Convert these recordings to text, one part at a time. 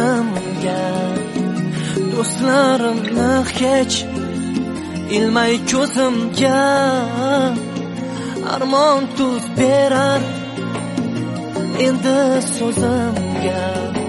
so'zimga do'stlarimni hech ilmay ko'zimga armon tuz berar endi so'zimga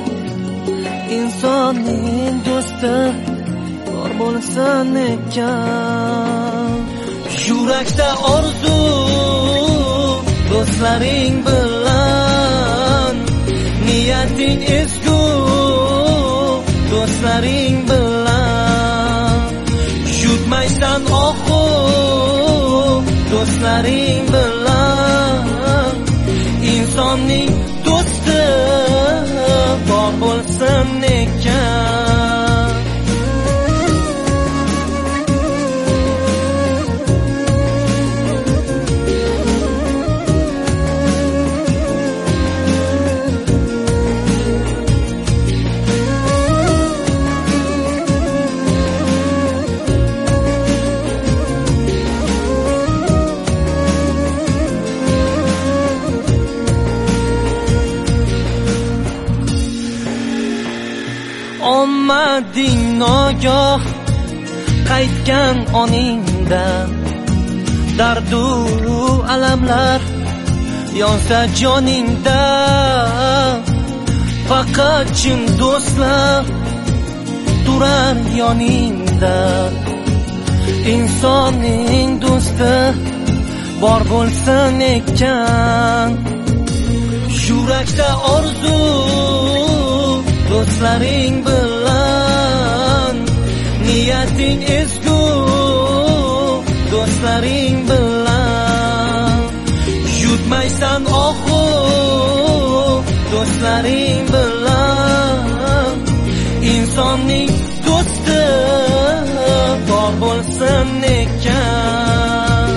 insonning do'sti bor bo'lsin ekan yurakda orzu do'stlaring bilan niyating ezgu do'stlaring bilan yutmaysan oxu do'stlaring bilan insonning do'sti bor bo'lsin ekan omading nogoh qaytgan oningdan dardu alamlar yonsa joningda faqat chin do'stlar turar yoningda insonning do'sti bor bo'lsin ekan yurakda orzu do'stlaring bilan niyating ezgu do'stlaring bilan yutmaysan oxu do'stlaring bilan insonning do'sti bor bo'lsin ekan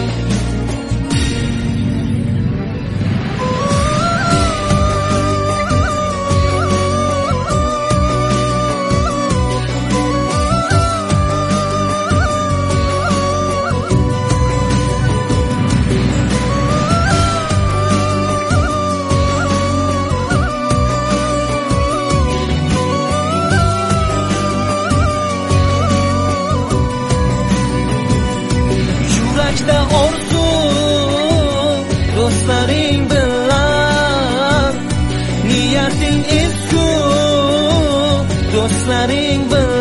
orzu do'stlaring bilan niyating ezgu do'stlaring bilan